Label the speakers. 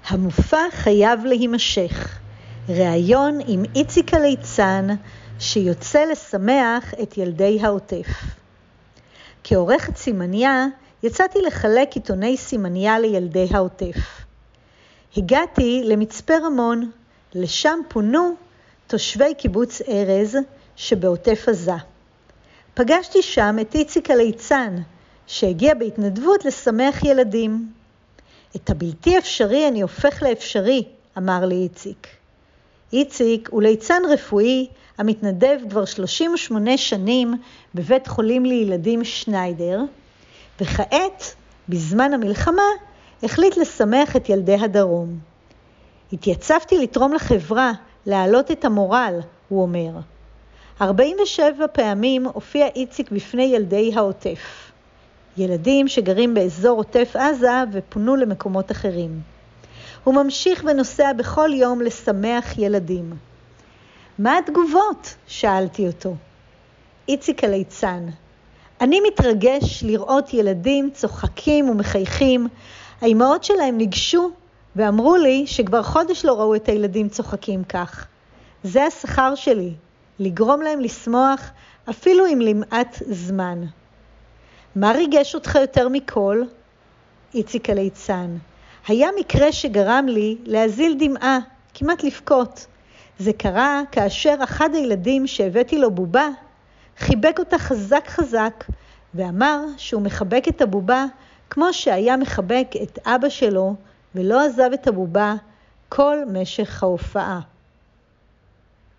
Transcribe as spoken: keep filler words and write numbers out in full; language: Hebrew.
Speaker 1: המופע חייב להימשך. ראיון עם איציק הליצן שיוצא לשמח את ילדי העוטף. כעורכת סימניה יצאתי לחלק עיתוני סימניה לילדי העוטף. הגעתי למצפה רמון, לשם פונו תושבי קיבוץ ארז שבעוטף עזה. פגשתי שם את איציק הליצן שהגיע בהתנדבות לשמח ילדים. את הבלתי אפשרי אני הופך לאפשרי, אמר לי איציק. איציק הוא ליצן רפואי המתנדב כבר שלושים ושמונה שנים בבית חולים לילדים שניידר, וכעת, בזמן המלחמה, החליט לשמח את ילדי הדרום. התייצבתי לתרום לחברה, להעלות את המורל, הוא אומר. ארבעים ושבע פעמים הופיע איציק בפני ילדי העוטף. ילדים שגרים באזור עוטף עזה ופונו למקומות אחרים. הוא ממשיך ונוסע בכל יום לשמח ילדים. מה התגובות? שאלתי אותו. איציק הליצן. אני מתרגש לראות ילדים צוחקים ומחייכים. האימהות שלהם ניגשו ואמרו לי שכבר חודש לא ראו את הילדים צוחקים כך. זה השכר שלי, לגרום להם לשמוח אפילו עם למעט זמן. מה ריגש אותך יותר מכל? איציק הליצן. היה מקרה שגרם לי להזיל דמעה, כמעט לבכות. זה קרה כאשר אחד הילדים שהבאתי לו בובה, חיבק אותה חזק חזק, ואמר שהוא מחבק את הבובה כמו שהיה מחבק את אבא שלו, ולא עזב את הבובה כל משך ההופעה.